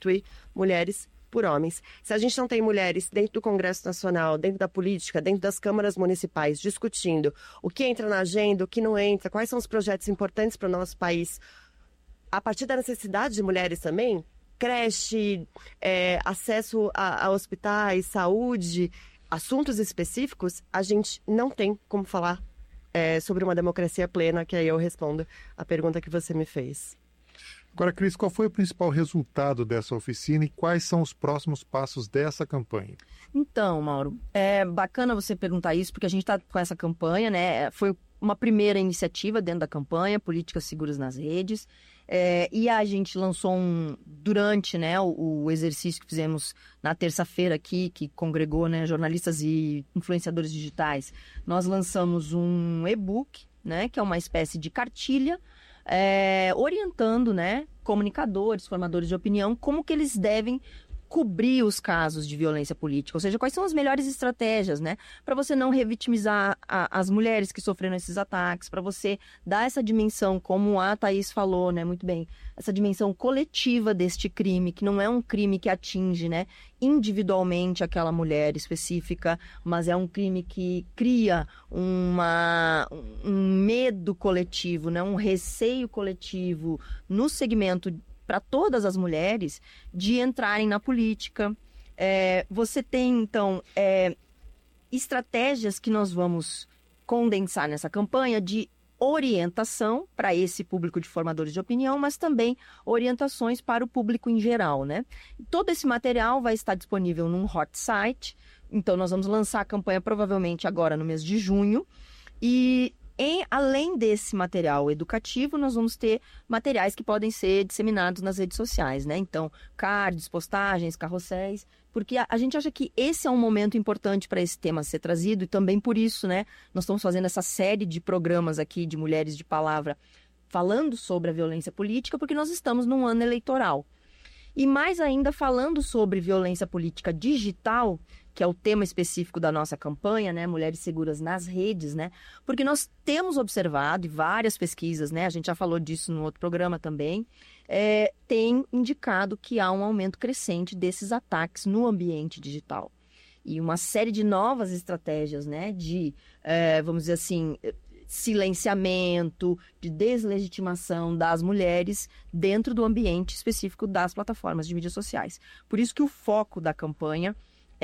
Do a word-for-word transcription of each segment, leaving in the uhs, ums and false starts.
substituir mulheres por homens. Se a gente não tem mulheres dentro do Congresso Nacional, dentro da política, dentro das câmaras municipais, discutindo o que entra na agenda, o que não entra, quais são os projetos importantes para o nosso país, a partir da necessidade de mulheres também, creche, é, acesso a, a hospitais, saúde, assuntos específicos, a gente não tem como falar é, sobre uma democracia plena, que aí eu respondo a pergunta que você me fez. Agora, Cris, qual foi o principal resultado dessa oficina e quais são os próximos passos dessa campanha? Então, Mauro, é bacana você perguntar isso, porque a gente está com essa campanha, né? Foi uma primeira iniciativa dentro da campanha, Políticas Seguras nas Redes, é, e a gente lançou um, durante né, o, o exercício que fizemos na terça-feira aqui, que congregou né, jornalistas e influenciadores digitais, nós lançamos um e-book, né, que é uma espécie de cartilha, É, orientando, né, comunicadores, formadores de opinião, como que eles devem cobrir os casos de violência política, ou seja, quais são as melhores estratégias, né, para você não revitimizar a, as mulheres que sofreram esses ataques, para você dar essa dimensão, como a Thaís falou, né, muito bem, essa dimensão coletiva deste crime, que não é um crime que atinge, né, individualmente aquela mulher específica, mas é um crime que cria uma, um medo coletivo, né, um receio coletivo no segmento para todas as mulheres de entrarem na política. É, você tem, então, é, estratégias que nós vamos condensar nessa campanha de orientação para esse público de formadores de opinião, mas também orientações para o público em geral, né? Todo esse material vai estar disponível num hot site, então nós vamos lançar a campanha provavelmente agora no mês de junho, e Em, além desse material educativo, nós vamos ter materiais que podem ser disseminados nas redes sociais, né? Então, cards, postagens, carrosséis, porque a, a gente acha que esse é um momento importante para esse tema ser trazido, e também por isso, né, nós estamos fazendo essa série de programas aqui de Mulheres de Palavra falando sobre a violência política, porque nós estamos num ano eleitoral. E mais ainda falando sobre violência política digital, que é o tema específico da nossa campanha, né, Mulheres Seguras nas Redes, né, porque nós temos observado, e várias pesquisas, né, a gente já falou disso no outro programa também, é, tem indicado que há um aumento crescente desses ataques no ambiente digital. E uma série de novas estratégias, né, de, é, vamos dizer assim, silenciamento, de deslegitimação das mulheres dentro do ambiente específico das plataformas de mídias sociais. Por isso que o foco da campanha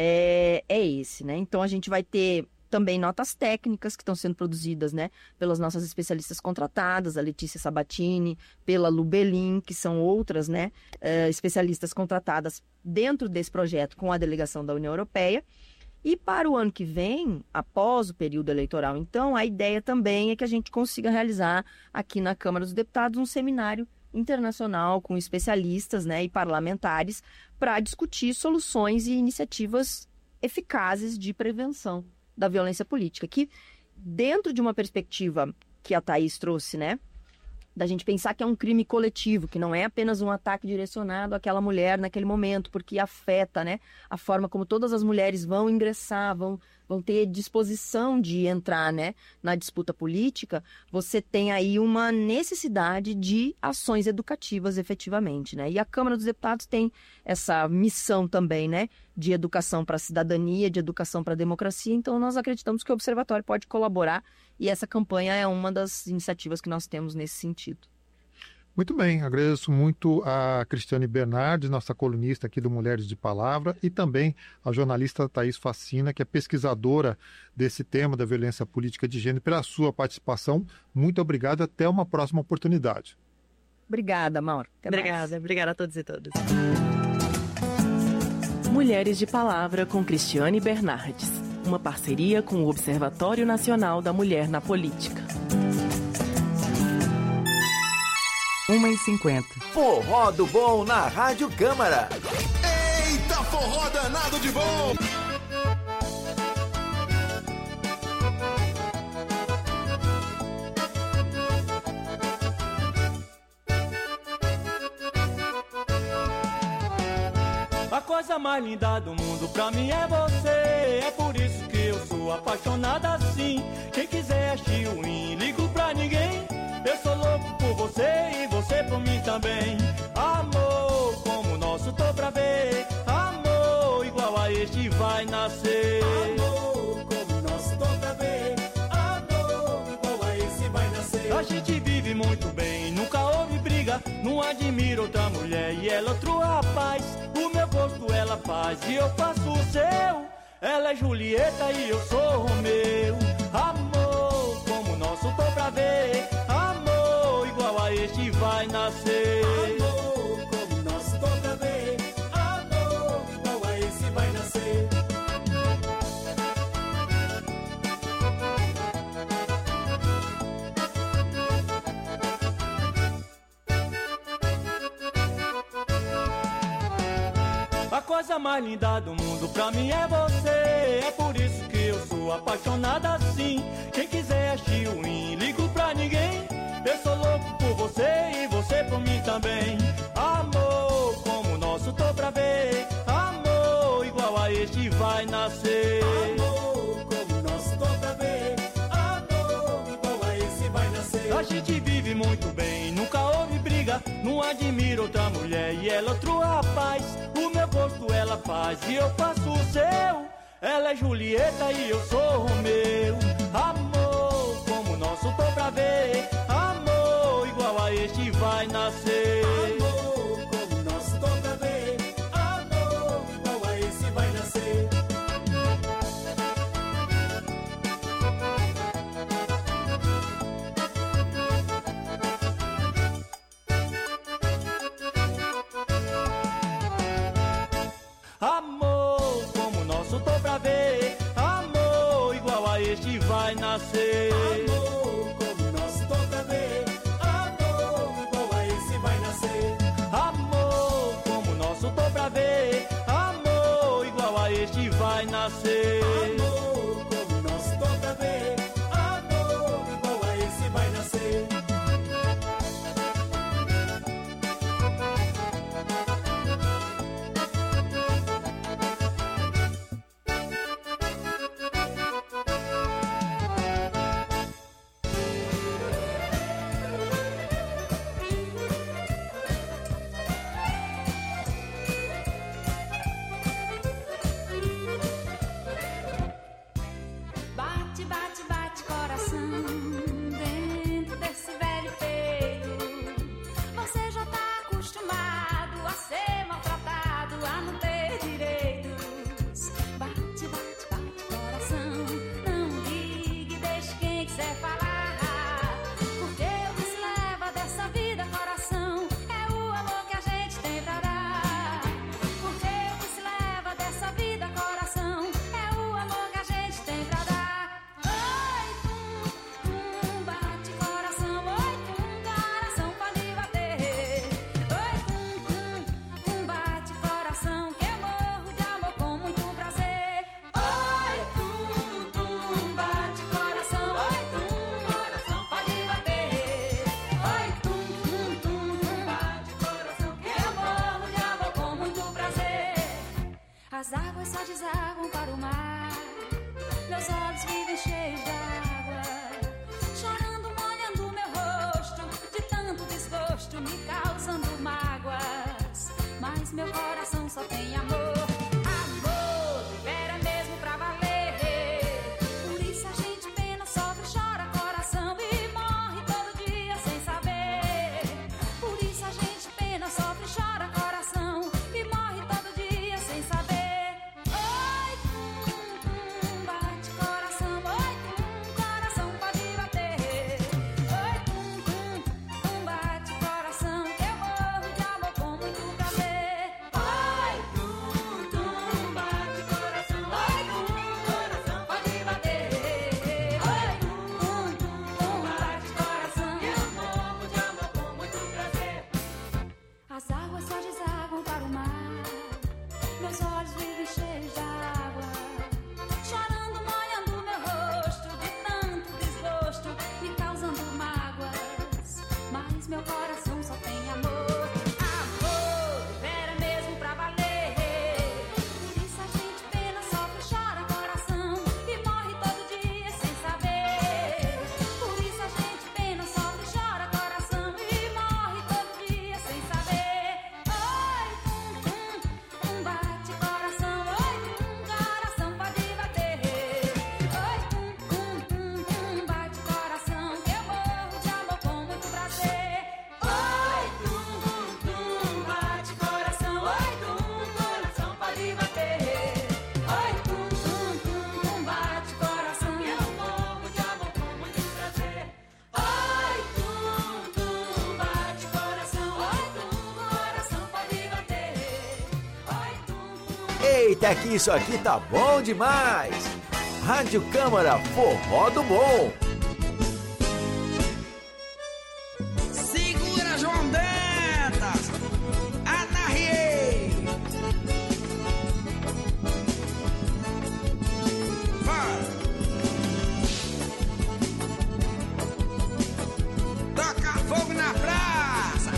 é, é esse, né? Então a gente vai ter também notas técnicas que estão sendo produzidas, né, pelas nossas especialistas contratadas, a Letícia Sabatini, pela Lubelin, que são outras, né, uh, especialistas contratadas dentro desse projeto com a delegação da União Europeia. E para o ano que vem, após o período eleitoral, então, a ideia também é que a gente consiga realizar aqui na Câmara dos Deputados um seminário internacional com especialistas, né, e parlamentares para discutir soluções e iniciativas eficazes de prevenção da violência política, que dentro de uma perspectiva que a Thaís trouxe, né, da gente pensar que é um crime coletivo, que não é apenas um ataque direcionado àquela mulher naquele momento, porque afeta, né, a forma como todas as mulheres vão ingressar, vão, vão ter disposição de entrar, né, na disputa política. Você tem aí uma necessidade de ações educativas efetivamente, né, e a Câmara dos Deputados tem essa missão também, né, de educação para a cidadania, de educação para a democracia. Então nós acreditamos que o Observatório pode colaborar, e essa campanha é uma das iniciativas que nós temos nesse sentido. Muito bem, agradeço muito a Cristiane Bernardes, nossa colunista aqui do Mulheres de Palavra, e também a jornalista Thaís Facina, que é pesquisadora desse tema da violência política de gênero, pela sua participação. Muito obrigado, até uma próxima oportunidade. Obrigada, Mauro. Até obrigada, mais. Obrigada a todos e todas. Mulheres de Palavra com Cristiane Bernardes, uma parceria com o Observatório Nacional da Mulher na Política. uma e cinquenta. Forró do Bom na Rádio Câmara. Eita, forró danado de bom! A coisa mais linda do mundo pra mim é você. É por isso que eu sou apaixonada assim. Quem quiser assistir o win, ligo pra ninguém. Eu sou louco por você e você por mim também. Amor como o nosso, tô este vai nascer. Amor, como nós tô pra ver. Amor, igual a esse vai nascer. A gente vive muito bem, nunca houve briga. Não admiro outra mulher e ela outro rapaz. O meu gosto ela faz e eu faço o seu. Ela é Julieta e eu sou Romeu. Amor, como nosso tô pra ver. Amor, igual a este vai nascer. Amor, como nós tô pra ver. Amor, igual a esse vai nascer. A coisa mais linda do mundo pra mim é você. É por isso que eu sou apaixonada assim. Quem quiser é Chiuim, ligo pra ninguém. Eu sou louco por você e você por mim também. Amor, como o nosso tô pra ver. Amor, igual a este vai nascer. Amor, como nós tô pra ver. Amor, igual a esse vai nascer. A gente vive muito bem, nunca houve briga. Não admiro outra mulher e ela outro rapaz. O meu gosto ela faz e eu faço o seu. Ela é Julieta e eu sou Romeu. Amor, como o nosso tô pra ver. Amor, igual a este vai nascer. Amor, como nós tô pra ver. Amor, igual a esse vai nascer. Amor, como nosso tô pra ver. Amor, igual a este vai nascer. Amor, como nós tô pra ver. Amor, igual a esse vai nascer. Amor, como nosso tô pra ver. Amor, igual a este vai nascer. Amor, como nós tô pra ver. Amor, igual a esse vai nascer. Bate, bate, bate coração dentro desse velho peito. Você já tá acostumado a ser maltratado, a não ter direitos. Bate, bate, bate coração, não ligue, deixe quem quiser falar. Porque o que se leva dessa vida, coração, é o amor que a gente tem pra dar. Porque o que se leva dessa vida, coração, é o amor que a gente tem pra dar. Oi, tum, tum, bate coração, oi, tum, coração pode bater. Oi, tum, tum, tum, bate coração, que eu morro de amor com muito prazer. Oi, tum, tum, bate coração, oi, tum, coração pode bater. Oi, tum, tum, tum, bate coração, que eu morro de amor com muito prazer. As águas só desaguam para o mar. Meus olhos vivem cheios d'água, chorando, molhando meu rosto, de tanto desgosto, me causando mágoas. Mas meu coração só tem amor, amor, de vera mesmo pra valer. Por isso a gente pena, sofre, chora, coração, e morre todo dia sem saber. Por isso a gente pena, sofre, chora, coração, e morre todo dia sem saber. Oi, tum, tum, bate coração, oi, tum, coração pode bater. Oi, tum, tum, tum, bate coração, que eu morro de amor com muito prazer. Oi, tum, Eita, que isso aqui tá bom demais! Rádio Câmara, forró do bom! Segura, João Dantas! Anarriei! Vai! Toca fogo na praça!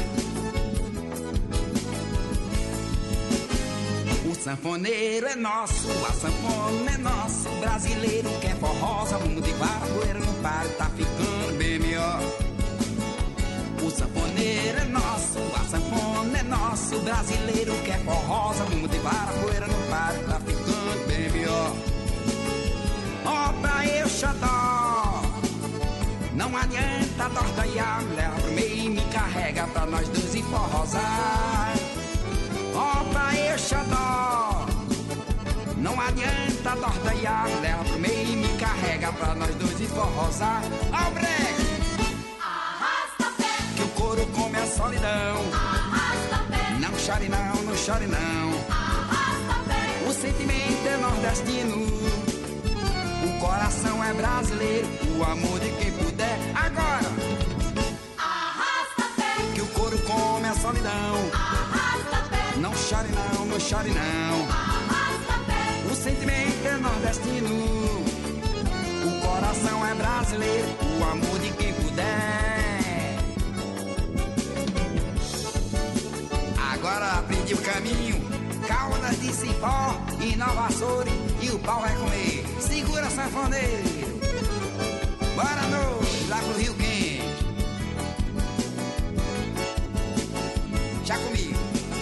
O sanfoneiro é nosso, a sanfona é nosso. Brasileiro quer forrosa, mundo de vara, poeira no paro, tá ficando bem melhor. O sanfoneiro é nosso, a sanfona é nosso. Brasileiro quer forrosa, mundo de vara, poeira no paro, tá ficando bem melhor. Ó pra eu xodó, não adianta tortaiar, me leva pro meio e me carrega pra nós dois e forrosar. Ó pra eu xodó, não adianta tortaiar, me leva pro meio e me carrega pra nós dois e forrosar. Ó o breque, arrasta pé, que o couro come a solidão. Arrasta pé, não chore não, não chore não. Arrasta pé, o sentimento é nordestino. O coração é brasileiro, o amor de quem puder. Agora, arrasta pé, que o couro come a solidão. Arrasta pé, não chore não, não chore não. Arrasta pé, o sentimento é nordestino. O coração é brasileiro, o amor de quem puder. Agora aprendi o caminho, caldas de cipó e Nova Açores, e o pau vai comer. Segura, sanfoneiro, bora noite lá pro Rio Quente. Já comigo.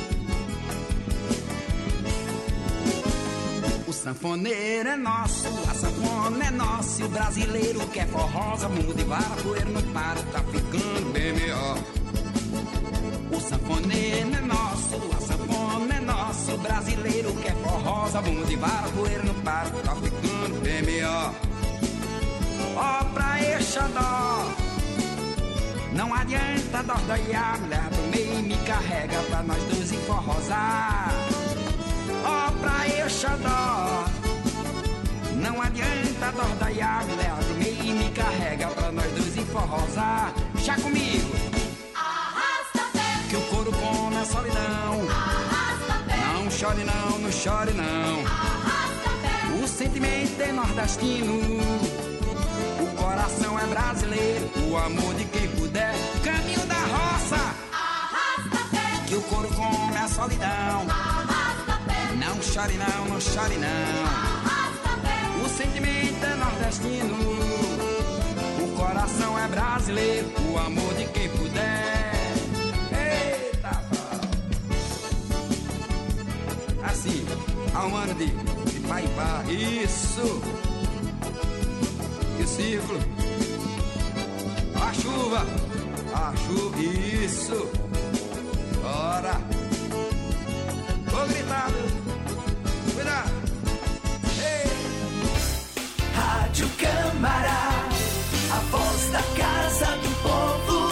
O sanfoneiro é nosso, a sanfona é nossa. O brasileiro quer forrosa, mundo de vara, poeira no paro, tá ficando bem melhor. O sanfoneiro é nosso, a sanfona é nossa. O brasileiro quer forrosa, mundo de vara, poeira no paro, tá ficando bem melhor. Ó pra Exodó, não adianta dordaiar, me leva pro meio e me carrega pra nós dois e forrosar. Ó pra Exodó, não adianta dordaiar, me leva pro meio e me carrega pra nós dois e forrosar. Já comigo, arrasta pé, que o couro come a solidão. Arrasta pé, não chore não, não chore não. Arrasta pé, o sentimento é nordestino. O coração é brasileiro, o amor de quem puder. Caminho da roça, arrasta pé, que o couro come a solidão. Arrasta pé, não chore não, não chore não. Arrasta pé, o sentimento é nordestino. O coração é brasileiro, o amor de quem puder. Eita, assim, ao ano de, de pai e pá, isso. Ciclo, a chuva, a chuva, isso, bora, vou gritar, cuidado, ei. Rádio Câmara, a voz da casa do povo.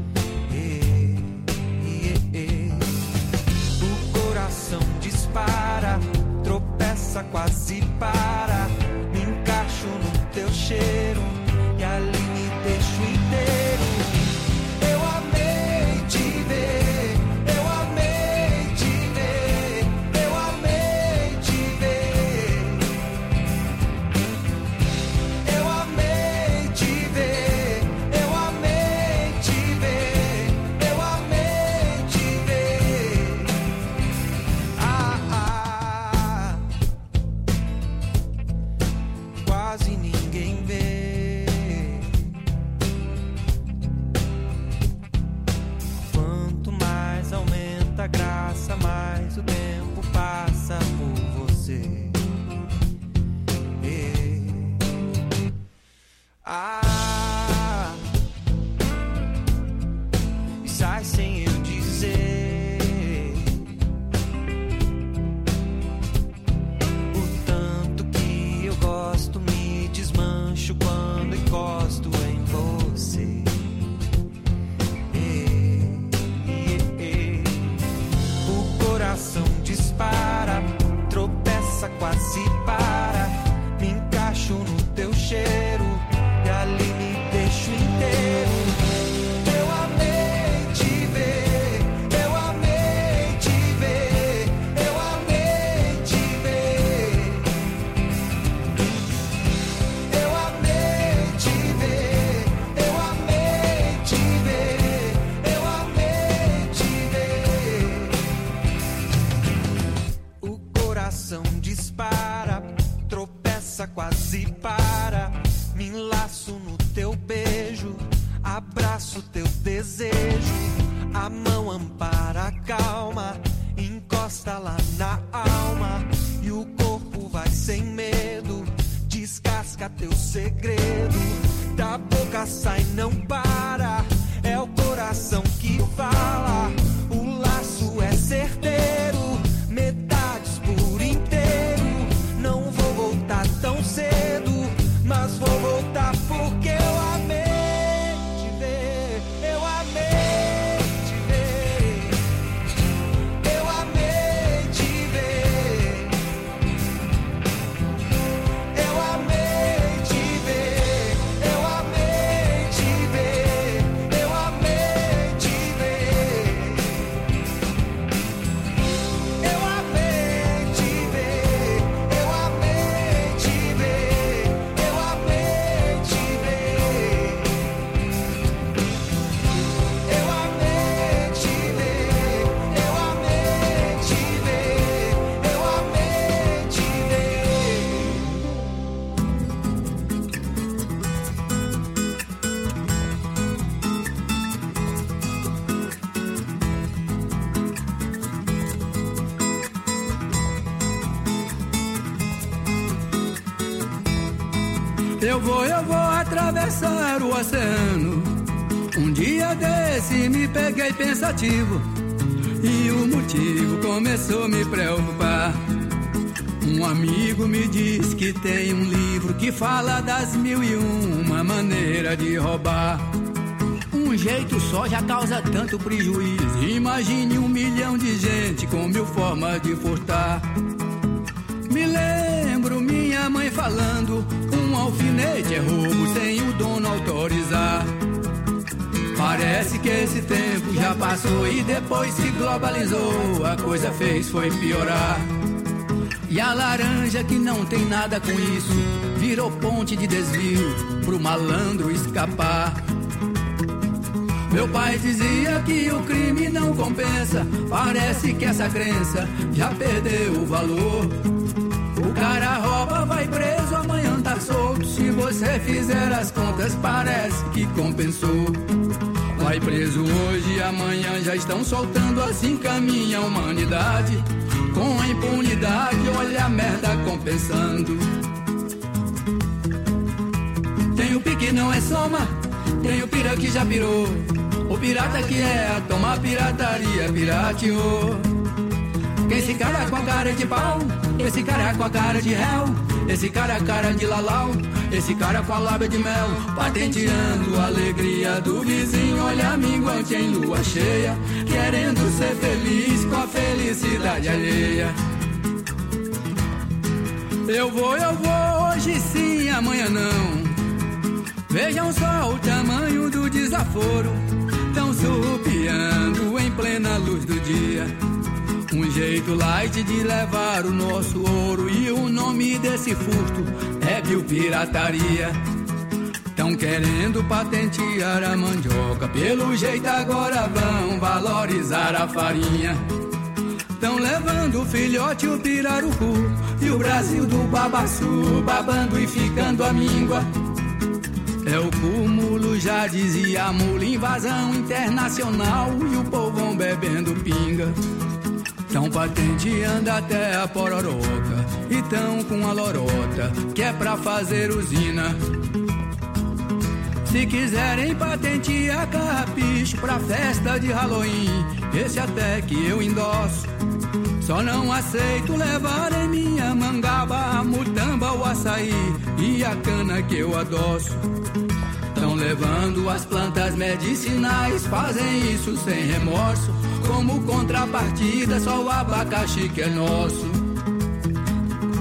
Dispara tropeça, quase para. Me encaixo no teu cheiro e ali me deixo inteiro. Eu amei te ver, eu amei te ver, eu amei te ver. Eu amei te ver, eu amei te ver, eu amei te ver. O coração dispara, tropeça, quase para. Me enlaço no teu beijo, abraço teu desejo. A mão ampara a calma, encosta lá na alma. E o corpo vai sem medo, descasca teu segredo. Da boca sai, não para, é o coração que fala. O laço é certeiro, metades por inteiro. Não vou voltar tão cedo, mas vou voltar porque eu amei te ver, eu amei te ver, eu amei te ver, eu amei te ver, eu amei te ver, eu amei te ver, eu amei te ver, eu amei te ver, eu amei te ver, eu amei te ver, eu amei te ver, eu amei te Eu vou, eu vou atravessar o oceano. Um dia desse me peguei pensativo e o motivo começou a me preocupar. Um amigo me disse que tem um livro que fala das mil e uma maneiras de roubar. Um jeito só já causa tanto prejuízo. Imagine um milhão de gente com mil formas de furtar. Me lembro minha mãe falando, um alfinete é roubo sem o dono autorizar. Parece que esse tempo já passou e depois se globalizou, a coisa fez foi piorar. E a laranja que não tem nada com isso virou ponte de desvio pro malandro escapar. Meu pai dizia que o crime não compensa, parece que essa crença já perdeu o valor. O cara rouba, vai preso, amanhã tá solto. Se você fizer as contas, parece que compensou. Vai preso hoje, amanhã já estão soltando, assim caminha a humanidade. Com a impunidade, olha a merda compensando. Tem o pique, não é soma, tem o pira que já pirou. O pirata que é a tomar pirataria, pirateou. Esse cara com a cara de pau, esse cara com a cara de réu, esse cara a cara de lalau, esse cara com a lábia de mel, patenteando a alegria do vizinho. Olha a minguante em lua cheia, querendo ser feliz com a felicidade alheia. Eu vou, eu vou, hoje sim, amanhã não. Vejam só o tamanho do desaforo, tão surrupiando em plena luz do dia. Um jeito light de levar o nosso ouro, e o nome desse furto é biopirataria. Tão querendo patentear a mandioca, pelo jeito agora vão valorizar a farinha. Tão levando o filhote, o pirarucu, e o Brasil do babaçu, babando e ficando a míngua. É o cúmulo, já dizia a mula, invasão internacional, e o povão bebendo pinga. Tão patenteando até a pororoca, e tão com a lorota, que é pra fazer usina. Se quiserem patentear carrapicho pra festa de Halloween, esse até que eu endosso. Só não aceito levar em minha mangaba a mutamba, o açaí e a cana que eu adoço. Tão levando as plantas medicinais, fazem isso sem remorso. Como contrapartida, só o abacaxi que é nosso.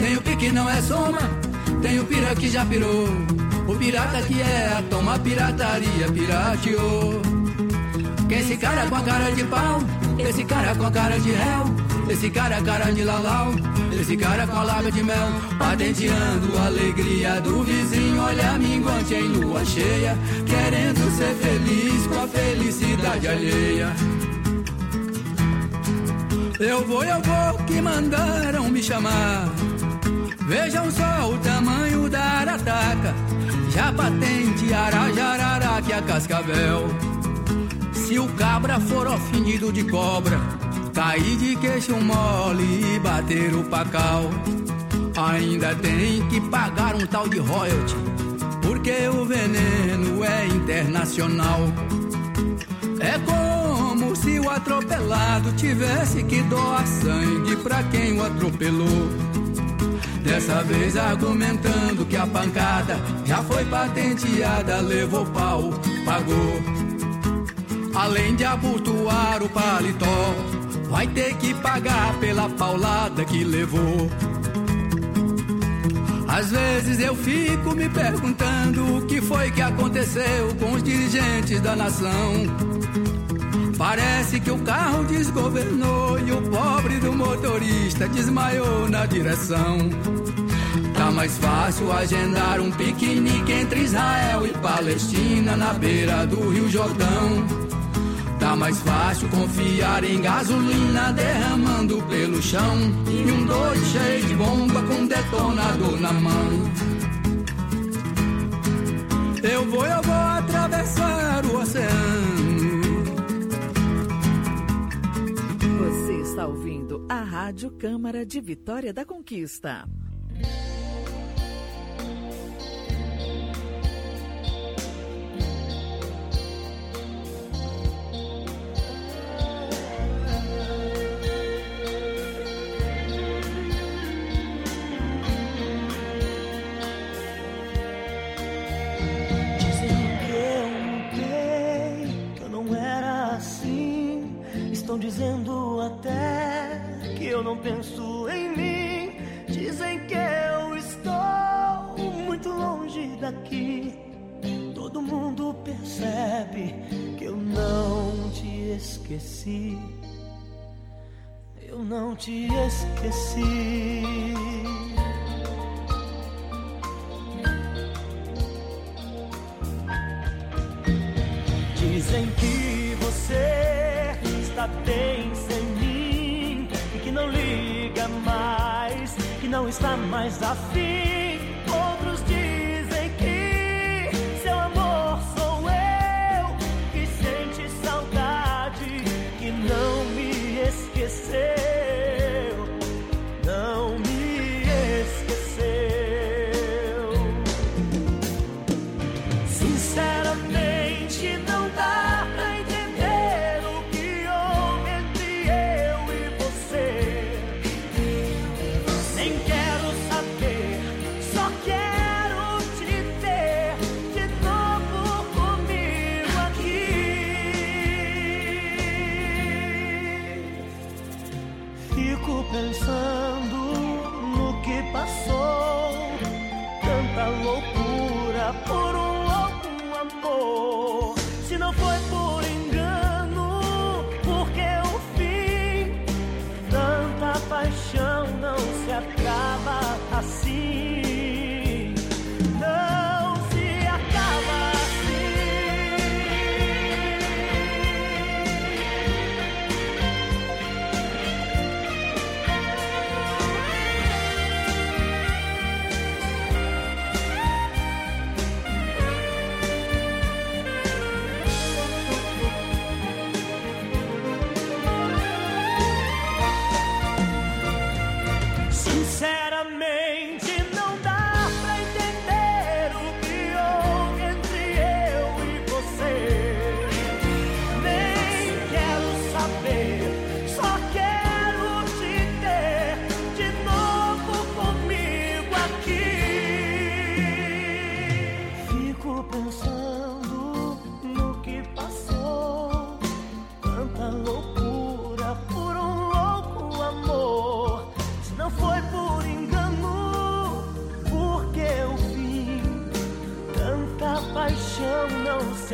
Tem o pique não é soma, tem o pira que já pirou. O pirata que é, toma pirataria, pirateou. Quem esse cara com a cara de pau, esse cara com a cara de réu, esse cara a cara de lalau, esse cara com a lábia de mel, patenteando a alegria do vizinho. Olha minguante em lua cheia, querendo ser feliz com a felicidade alheia. Eu vou, eu vou, que mandaram me chamar. Vejam só o tamanho da arataca, já patentearam a jararaca e a cascavel. Se o cabra for ofendido de cobra, cair de queixo mole e bater o pacal, ainda tem que pagar um tal de royalty, porque o veneno é internacional. É como se o atropelado tivesse que doar sangue pra quem o atropelou. Dessa vez argumentando que a pancada já foi patenteada, levou pau, pagou. Além de abotoar o paletó, vai ter que pagar pela paulada que levou. Às vezes eu fico me perguntando o que foi que aconteceu com os dirigentes da nação. Parece que o carro desgovernou e o pobre do motorista desmaiou na direção. Tá mais fácil agendar um piquenique entre Israel e Palestina na beira do Rio Jordão. Tá mais fácil confiar em gasolina derramando pelo chão e um doido cheio de bomba com detonador na mão. Eu vou, eu vou atravessar o oceano. Você está ouvindo a Rádio Câmara de Vitória da Conquista. Estão dizendo até que eu não penso em mim. Dizem que eu estou muito longe daqui. Todo mundo percebe que eu não te esqueci. Eu não te esqueci. Dizem que você está bem sem mim e que não liga mais, que não está mais afim. Outros dizem que seu amor sou eu, que sente saudade, que não me esqueceu, não me esqueceu. Sinceramente não dá pra entender o que houve entre eu e você. Nem quero saber, só quero te ter de novo comigo aqui. Fico pensando no que passou, tanta loucura por um louco amor. Se não foi por engano, porque o fim, tanta paixão não se acaba assim. Não se acaba assim.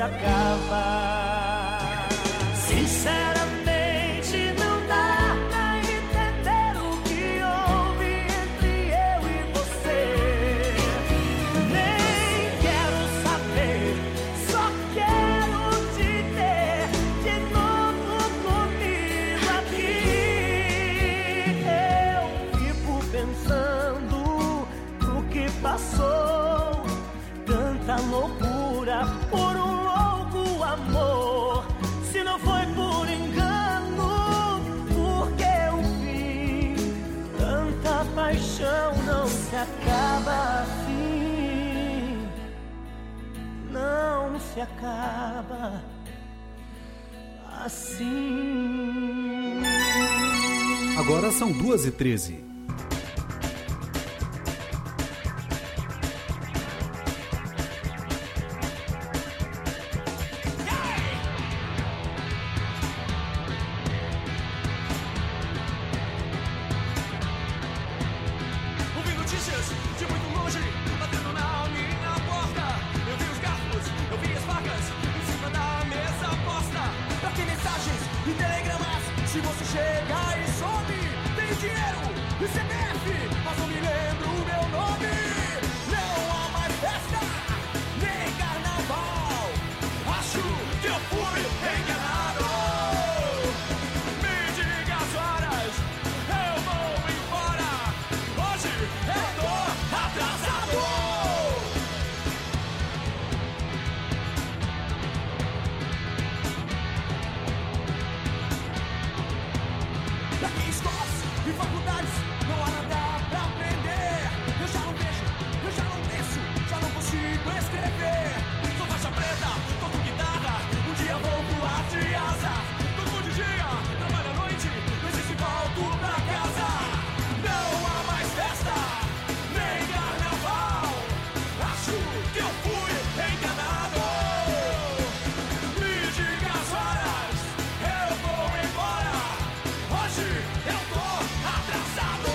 acaba. Sinceramente, não dá pra entender o que houve entre eu e você. Nem quero saber, só quero te ter de novo comigo aqui. Eu fico pensando no que passou, tanta loucura por um louco amor. Se não foi por engano, por que o fim? Tanta paixão não se acaba assim. Não se acaba assim. Agora são duas e treze. Ouvi notícias de muito longe, batendo na minha porta. Eu vi os garfos, eu vi as facas em cima da mesa posta. Troquei mensagens e telegramas. Se você chegar e some, tenho dinheiro e C P F, mas não me lembro o meu nome. Não há mais festa, nem carnaval. Acho que eu fui enganado. Me diga as horas, eu vou embora. Hoje eu tô atrasado. Daqui em escolas e faculdades não há nada pra aprender. Eu já não vejo, eu já não desço, já não consigo escrever. Sou faixa preta, toco guitarra, um dia vou voar de asa. Toco de dia, trabalho à noite, não sei se volto pra casa. Não há mais festa, nem carnaval. Acho que eu fui enganado. Me diga as horas, eu vou embora. Hoje eu tô atrasado.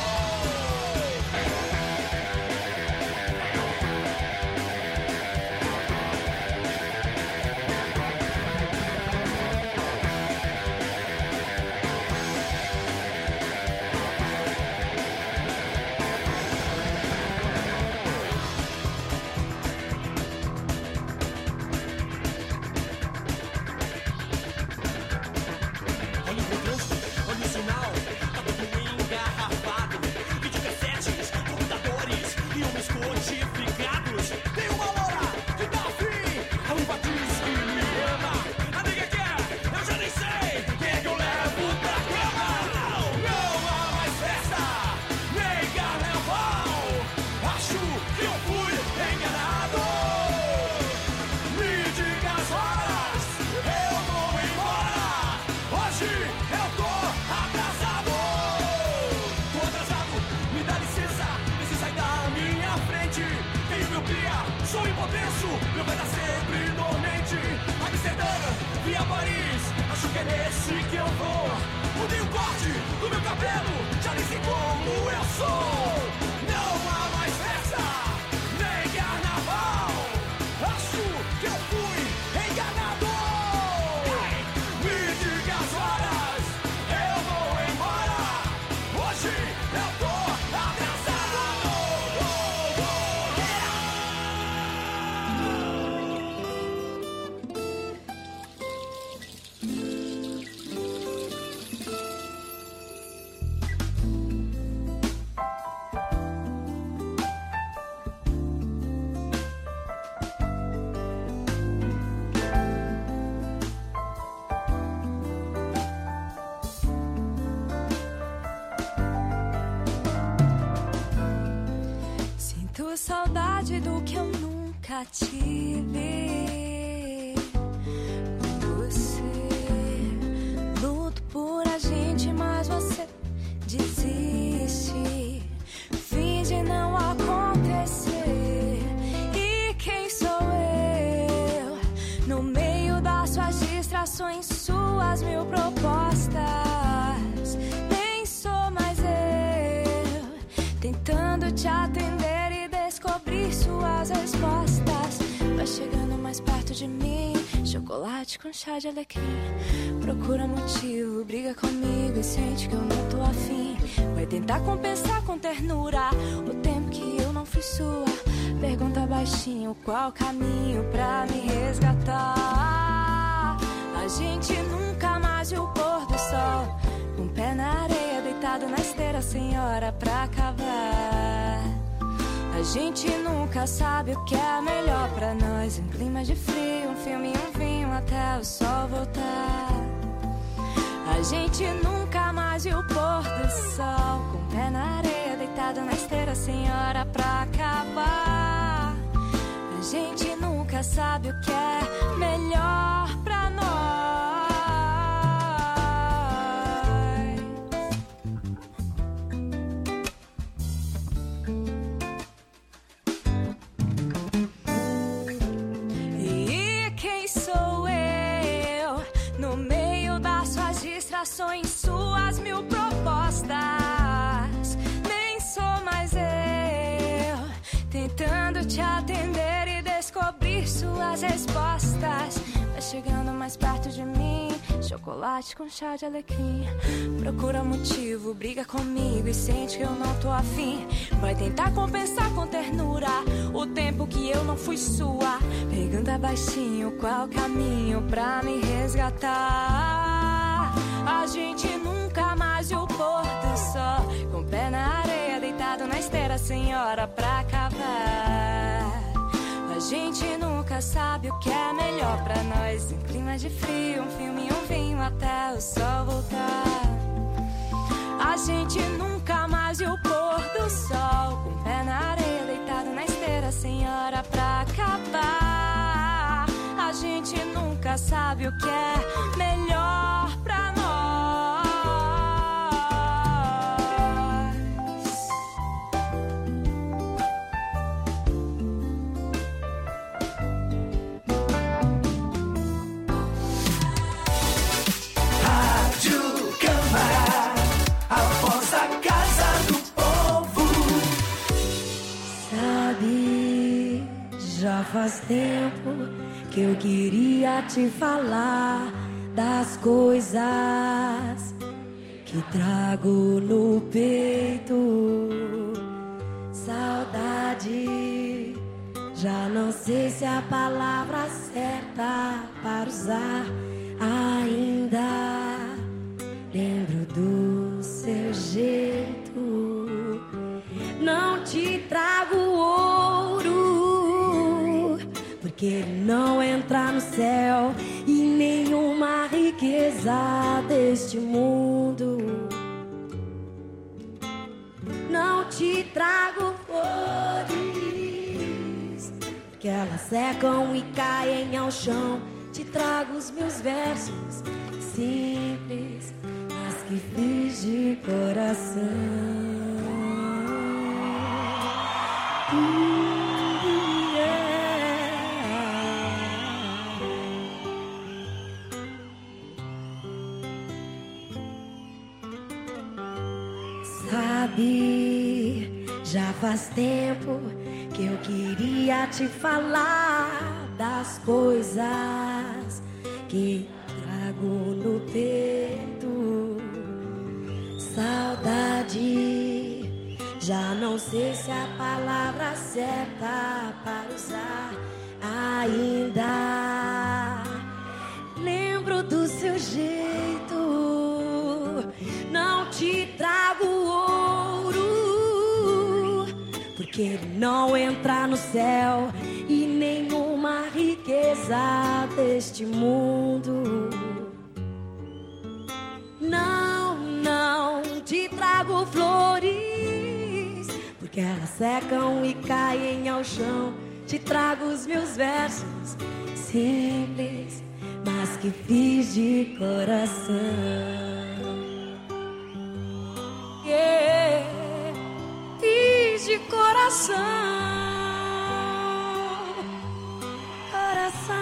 Olha o trânsito, olha o sinal, tá tudo engarrafado. Videocassetes, computadores e homens codificados. Tem uma loura que dá fim, a uva diz que me ama. A nega quer, eu já nem sei quem é que eu levo pra cama. Não, não há mais festa, nem carnaval. Acho que eu fui enganado. Me diga as horas, eu vou embora. Hoje eu tô atrasado. Tô atrasado, me dá licença, deixa sair da minha frente. Tenho miopia, sou hipotenso, meu vai dar sempre dormente. Amsterdã, via Paris, acho que é nesse que eu vou. Mudei o corte do meu cabelo, já nem sei como eu sou. Não há mais festa, nem carnaval. Acho que eu fui enganado. Me diga as horas, eu vou embora. Hoje eu tô atrasado. Sinto saudade do que eu nunca tive com você. Luto por a gente, mas você desiste. Finge não acontecer. E quem sou eu? No meio das suas distrações, suas mil propostas. Nem sou mais eu, tentando te atender e descobrir suas respostas. Vai chegando mais perto chocolate com chá de alecrim. Procura motivo, briga comigo e sente que eu não tô afim. Vai tentar compensar com ternura o tempo que eu não fui sua. Pergunta baixinho qual caminho pra me resgatar. A gente nunca mais viu o pôr do sol, um pé na areia, deitado na esteira, sem hora pra acabar. A gente nunca sabe o que é melhor pra nós. Um clima de frio, um filme e um vinho até o sol voltar. A gente nunca mais viu o pôr do sol, com o pé na areia, deitado na esteira, sem hora pra acabar. A gente nunca sabe o que é melhor pra nós. Suas mil propostas, nem sou mais eu, tentando te atender e descobrir suas respostas. Vai chegando mais perto de mim, chocolate com chá de alecrim. Procura motivo, briga comigo e sente que eu não tô afim. Vai tentar compensar com ternura o tempo que eu não fui sua. Pergunta baixinho qual caminho pra me resgatar. A gente nunca mais viu o pôr do sol, com o pé na areia, deitado na esteira, sem hora pra acabar. A gente nunca sabe o que é melhor pra nós. Um clima de frio, um filme e um vinho até o sol voltar. A gente nunca mais viu o pôr do sol, com o pé na areia, deitado na esteira, sem hora pra acabar. A gente nunca sabe o que é melhor pra nós. Rádio Câmara, a voz da casa do povo. Sabe, já faz tempo que eu queria te falar das coisas que trago no peito. Saudade, já não sei se é a palavra certa para usar ainda. Lembro do seu jeito, não te trago ouro, porque não entra no céu e nenhuma riqueza deste mundo. Não te trago flores, porque elas secam e caem ao chão. Te trago os meus versos simples, mas que fiz de coração. Sabe, já faz tempo que eu queria te falar das coisas que trago no peito. Saudade, já não sei se é a palavra certa para usar ainda. Lembro do seu jeito, não te trago ouro, porque ele não entra no céu e nenhuma riqueza deste mundo. Não, não te trago flores, porque elas secam e caem ao chão. Te trago os meus versos simples, mas que fiz de coração. Yeah, fiz de coração, coração.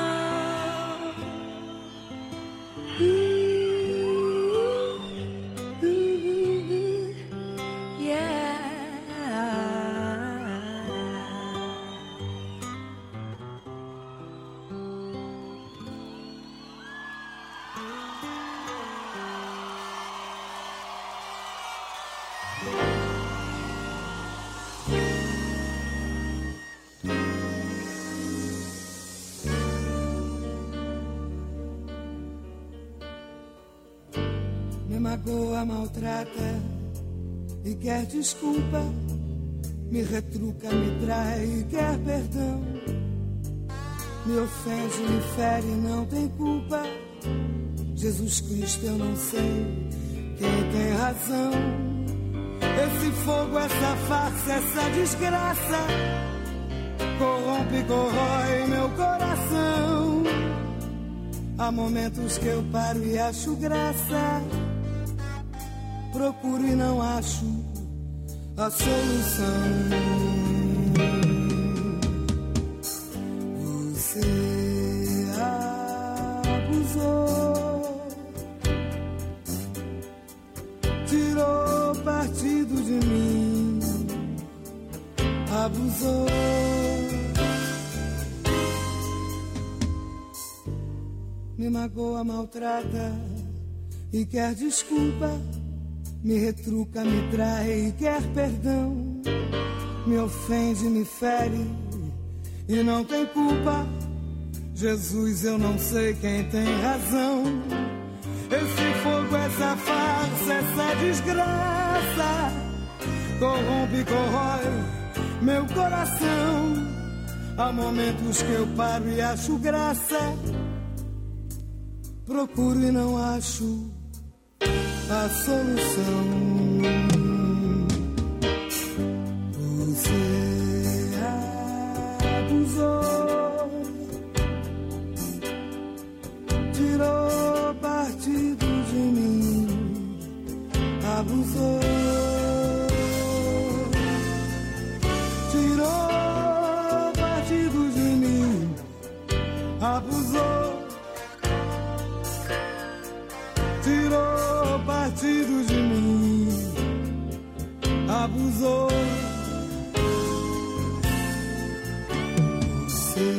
Uh, uh, uh, yeah. magoa, maltrata e quer desculpa, me retruca, me trai e quer perdão, me ofende, me fere e não tem culpa. Jesus Cristo, eu não sei quem tem razão. Esse fogo, essa farsa, essa desgraça corrompe e corrói meu coração. Há momentos que eu paro e acho graça, procuro e não acho a solução. Você abusou, tirou partido de mim, abusou. Me magoa, maltrata e quer desculpa, me retruca, me trai e quer perdão, me ofende, me fere e não tem culpa. Jesus, eu não sei quem tem razão. Esse fogo, essa farsa, essa desgraça corrompe e corrói meu coração. Há momentos que eu paro e acho graça, procuro e não acho a solução. Você abusou, tirou partido de mim, abusou, tirou partido de mim, abusou. Tirou partido de mim, abusou. Você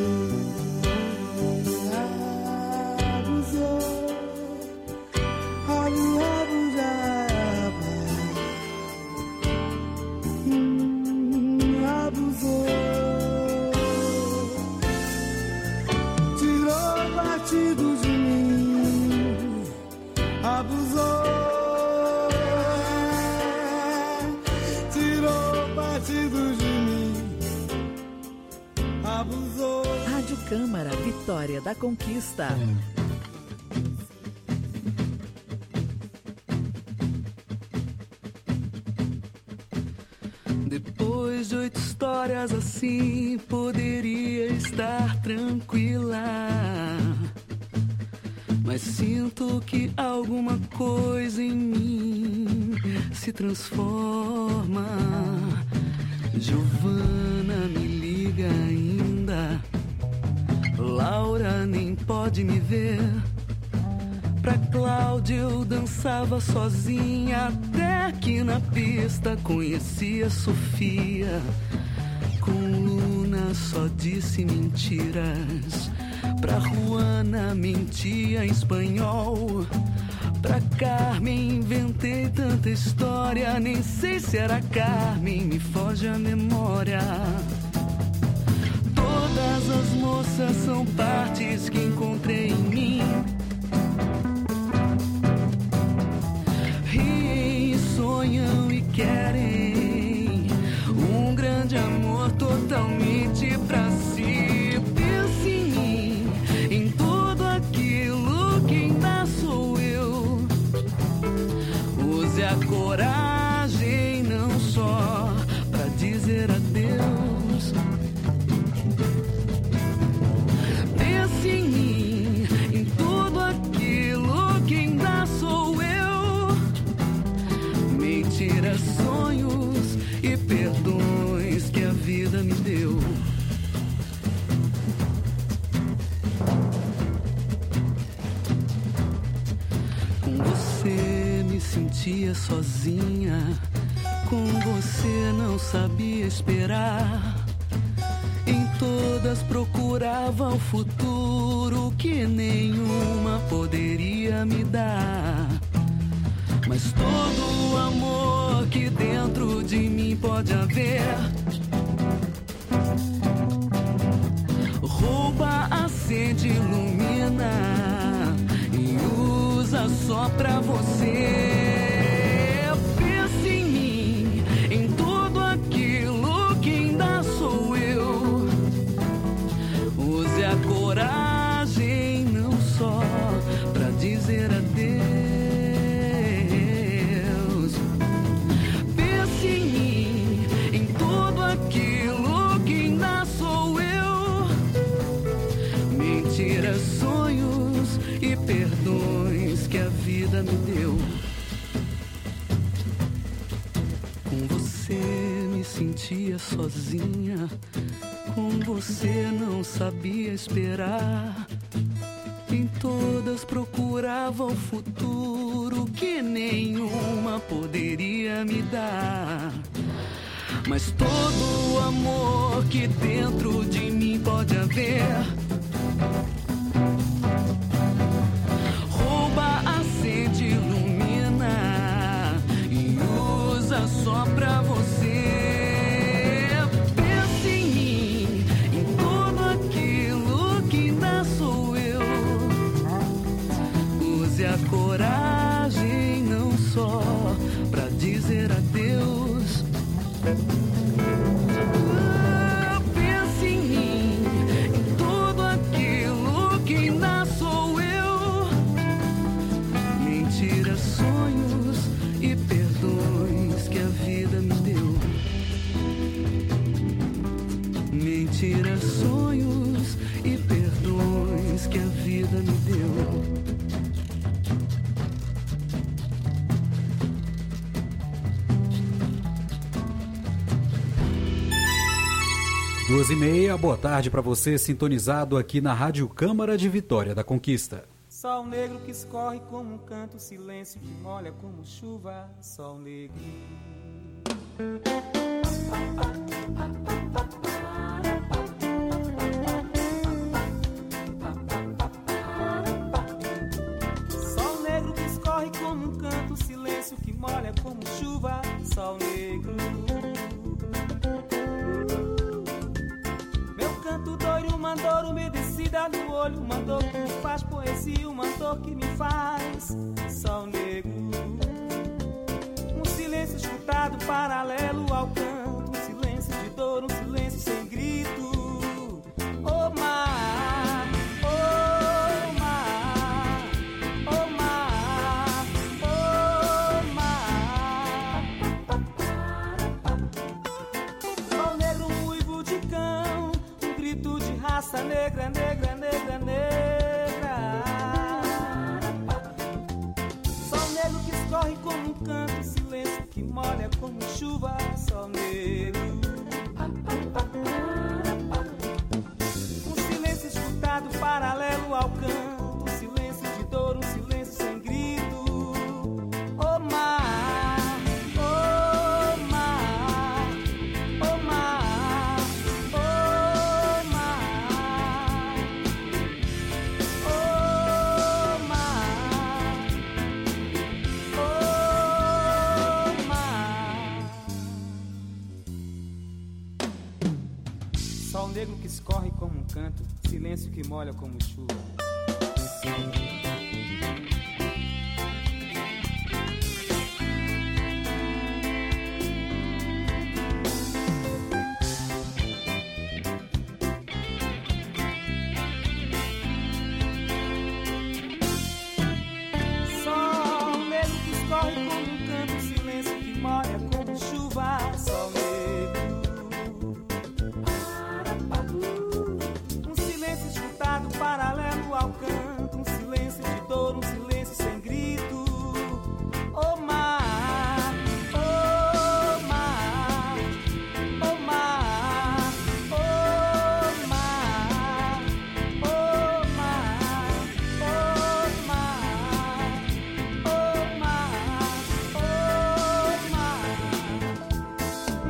abusou, abu, abujaba, hum, abusou. Tirou partido de mim, abusou, tirou partido de mim, abusou. Rádio Câmara, Vitória da Conquista. Depois de oito histórias assim, poderia estar tranquila, mas sinto que alguma coisa em mim se transforma. Giovana me liga ainda, Laura nem pode me ver. Pra Cláudia eu dançava sozinha, até que na pista conheci a Sofia. Com Luna só disse mentiras, pra Juana mentia em espanhol, pra Carmen inventei tanta história, nem sei se era Carmen, me foge a memória. Todas as moças são partes que encontrei em mim, riem, sonham e querem um grande amor totalmente pra si. Pense em mim, em tudo aquilo que ainda sou eu. Use a coragem não só pra dizer adeus. Pense em mim, em tudo aquilo que ainda sou eu. Mentiras, sonhos e perdões que a vida me deu. Com você me sentia sozinha, com você não sabia esperar. Em todas procurava o futuro que nenhuma poderia me dar. Mas todo o amor que dentro de mim pode haver rouba, acende, ilumina e usa vida só pra você. Pense em mim, em tudo aquilo que ainda sou eu. Use a coragem não só pra dizer adeus. Pense em mim, em tudo aquilo que ainda sou eu. Mentiras, sonhos e perdões que a vida me deu. Com você me sentia sozinha, com você não sabia esperar. Em todas procurava o futuro que nenhuma poderia me dar. Mas todo o amor que dentro de mim pode haver rouba, acende, ilumina e usa só pra você. Pense em mim, em tudo aquilo que ainda sou eu. Use a coragem não só pra dizer adeus. Pense em mim, em tudo aquilo que ainda sou eu. Mentiras, sonhos e perdões que a vida me deu. Mentiras, sonhos e perdões que a vida me deu. Duas e meia, boa tarde para você, sintonizado aqui na Rádio Câmara de Vitória da Conquista. Sol negro que escorre como um canto, silêncio que molha como chuva. Sol negro. Sol negro que escorre como um canto, silêncio que molha como chuva. Sol negro. Canto doido, uma dor umedecida no olho, uma dor que me faz poesia, uma dor que me faz sol negro. Um silêncio escutado paralelo ao canto, um silêncio de dor, um silêncio sem grito. Oh mar, oh mar, oh mar, oh mar. Sol negro, um uivo de cão, grito de raça negra, negra, negra, negra. Sol negro que escorre como um canto, silêncio que molha como chuva. Sol negro. Um silêncio escutado paralelo ao canto, um silêncio de dor, um silêncio sem grito. Oh mar, oh mar, oh mar, oh mar, oh mar, oh mar. Sol negro que escorre como um canto, silêncio que molha como chuva. Sol negro que escorre como um canto, silêncio que molha como chuva. Sol negro. Um silêncio escutado paralelo ao canto, um silêncio de dor, um silêncio sem grito. Oh mar, oh mar, oh mar, oh mar, oh mar, oh mar, oh mar, oh mar.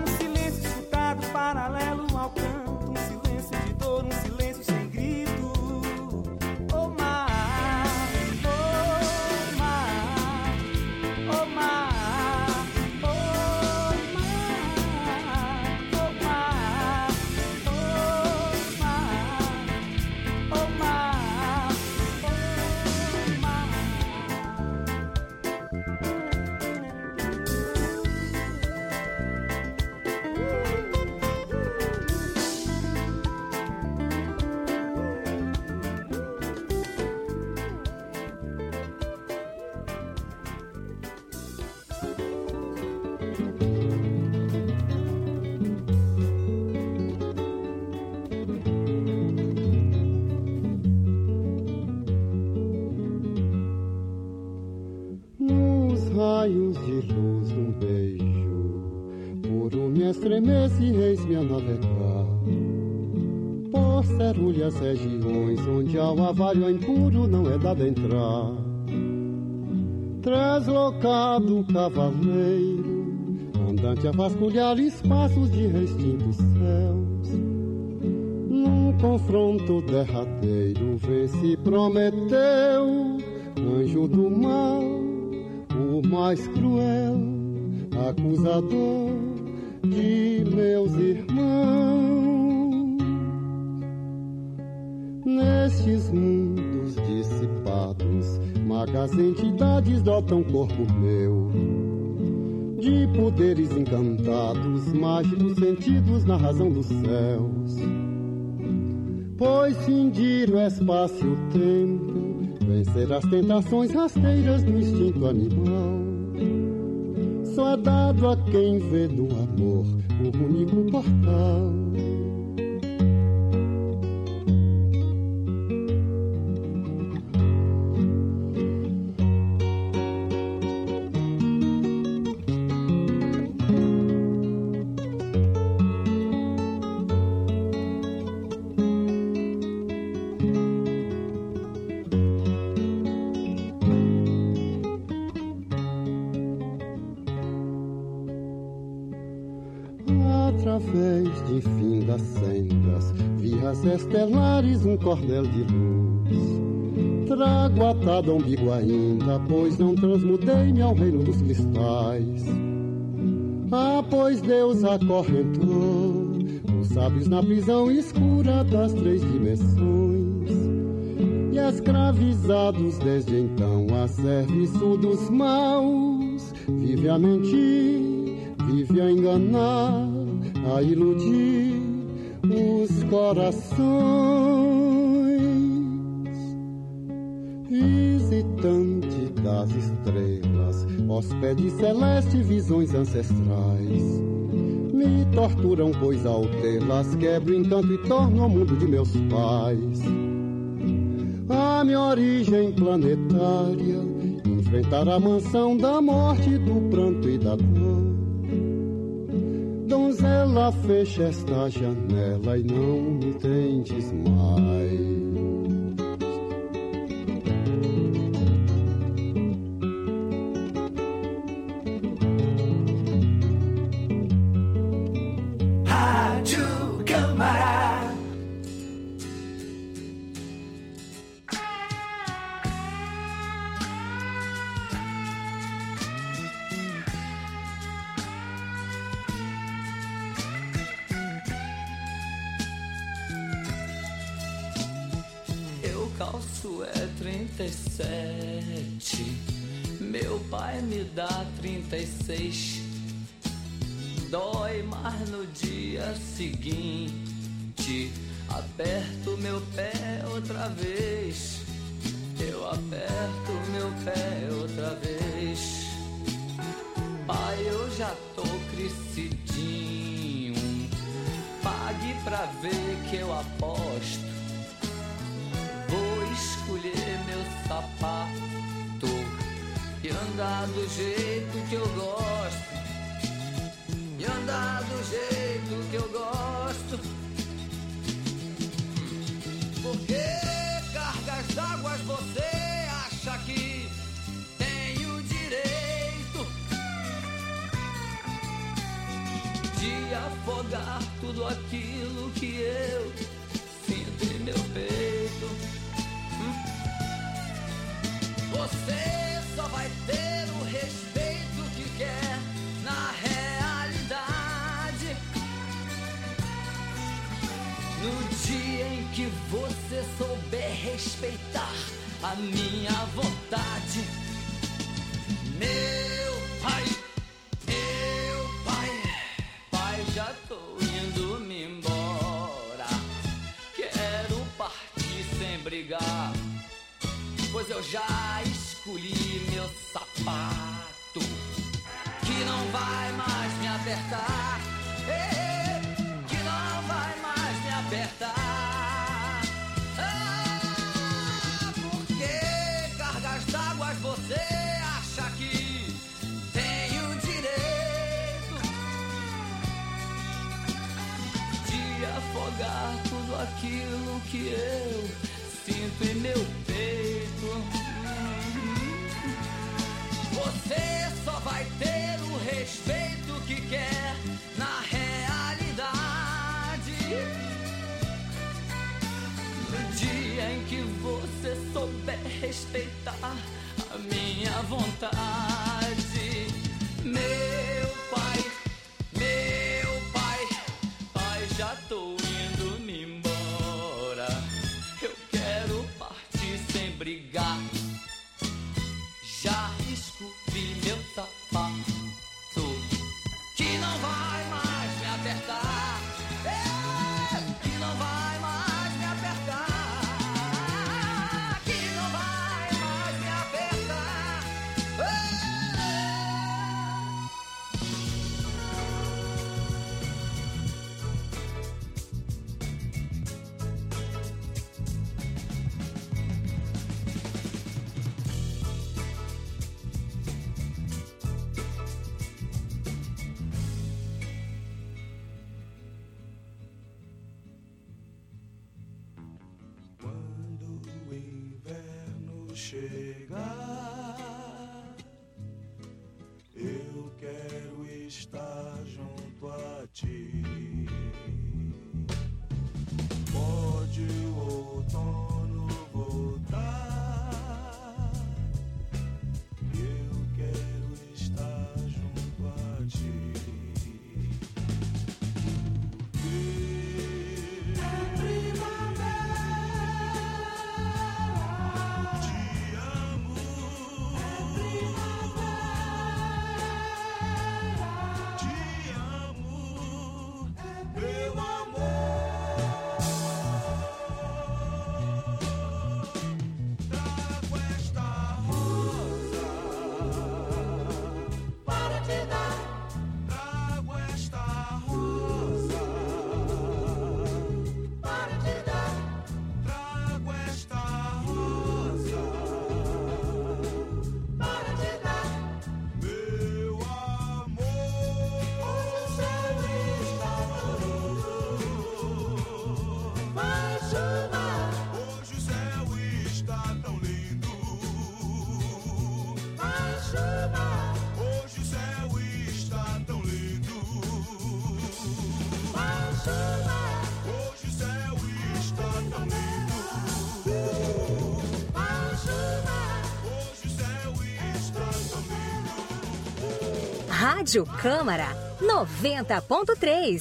raios de luz, um beijo puro me estremece e eis-me a navegar por cerulhas regiões onde ao avalho impuro não é dado entrar. Translocado cavaleiro, andante a vasculhar espaços de extintos céus, num confronto derradeiro vence Prometeu, anjo do mal, o mais cruel, acusador de meus irmãos. Nestes mundos dissipados, magas entidades dotam corpo meu de poderes encantados, mágicos sentidos na razão dos céus. Pois cindir o espaço e o tempo, vencer as tentações rasteiras do instinto animal, só é dado a quem vê no amor o único portal. Através de infindas sendas, vias estelares, um cordel de luz, trago atado ao umbigo ainda, pois não transmudei-me ao reino dos cristais. Ah, pois Deus acorrentou os sábios na prisão escura das três dimensões, e escravizados desde então a serviço dos maus, vive a mentir, vive a enganar, a iludir os corações. Visitante das estrelas, hóspede celeste, visões ancestrais, me torturam, pois ao tê-las quebro o encanto e torno ao mundo de meus pais. A minha origem planetária, enfrentar a mansão da morte, do pranto e da dor. Donzela, fecha esta janela e não me tentes mais. Rádio Câmara. Calço é trinta e sete, meu pai me dá trinta e seis. Dói mais no dia seguinte, aperto meu pé outra vez. Eu aperto meu pé outra vez. Pai, eu já tô crescidinho, pague pra ver que eu aposto. Vou escolher meu sapato e andar do jeito que eu gosto. E andar do jeito que eu gosto. Por que cargas d'águas você acha que tem o direito de afogar tudo aquilo que eu sinto em meu peito? Você só vai ter o respeito que quer na realidade no dia em que você souber respeitar a minha vontade. Meu pai, meu pai, pai, já tô indo me embora. Quero partir sem brigar, pois eu já escolhi meu sapato, que não vai mais me apertar, é, que não vai mais me apertar. Ah, por que cargas d'águas você acha que sapato que não vai mais me apertar, é, que não vai mais me apertar, que não vai mais me apertar. É. Chegar, eu quero estar junto a ti. Pode o outono voltar, eu quero estar junto a ti. Rádio Câmara noventa ponto três.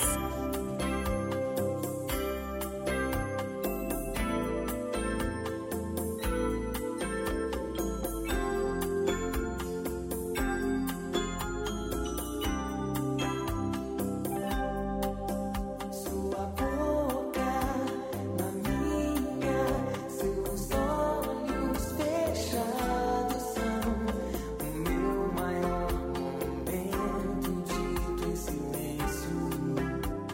Silêncio.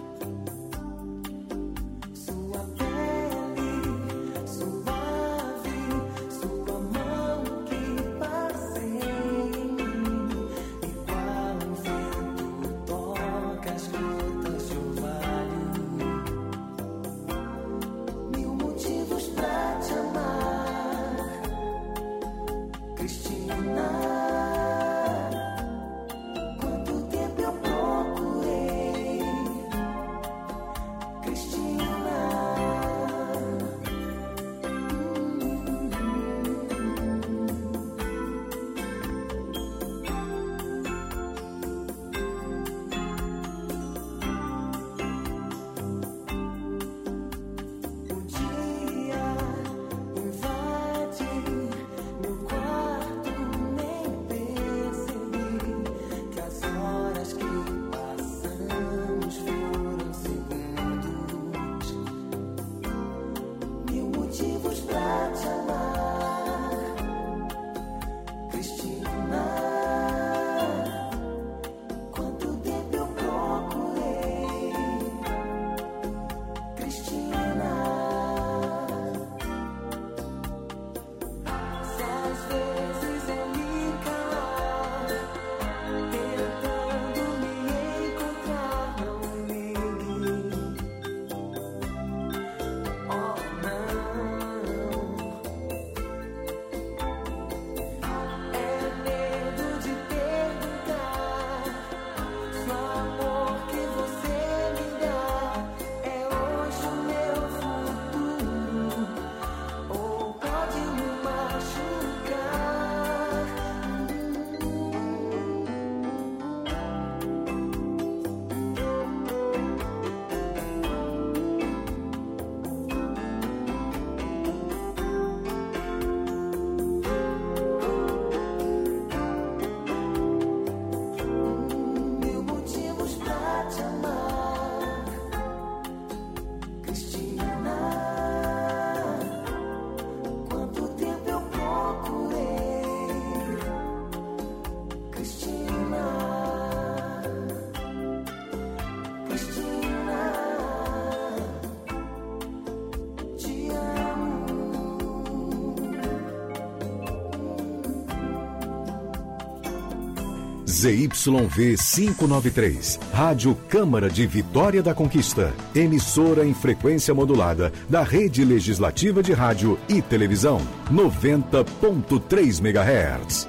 Z Y V quinhentos e noventa e três, Rádio Câmara de Vitória da Conquista, emissora em frequência modulada da Rede Legislativa de Rádio e Televisão, noventa ponto três megahertz.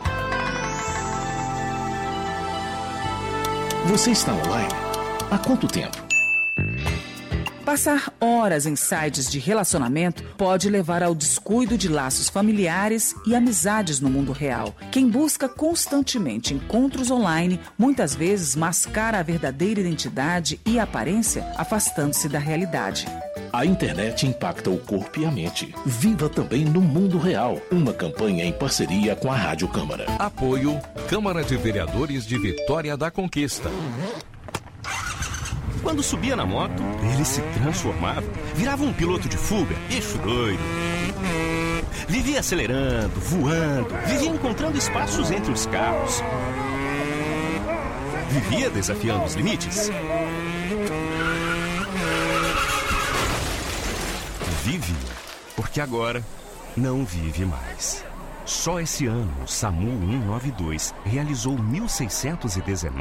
Você está online? Há quanto tempo? Passar horas em sites de relacionamento pode levar ao descuido de laços familiares e amizades no mundo real. Quem busca constantemente encontros online, muitas vezes mascara a verdadeira identidade e aparência, afastando-se da realidade. A internet impacta o corpo e a mente. Viva também no mundo real. Uma campanha em parceria com a Rádio Câmara. Apoio Câmara de Vereadores de Vitória da Conquista. Quando subia na moto, ele se transformava, virava um piloto de fuga, eixo doido. Vivia acelerando, voando, vivia encontrando espaços entre os carros. Vivia desafiando os limites. Vive, porque agora não vive mais. Só esse ano, o SAMU cento e noventa e dois realizou mil seiscentos e dezenove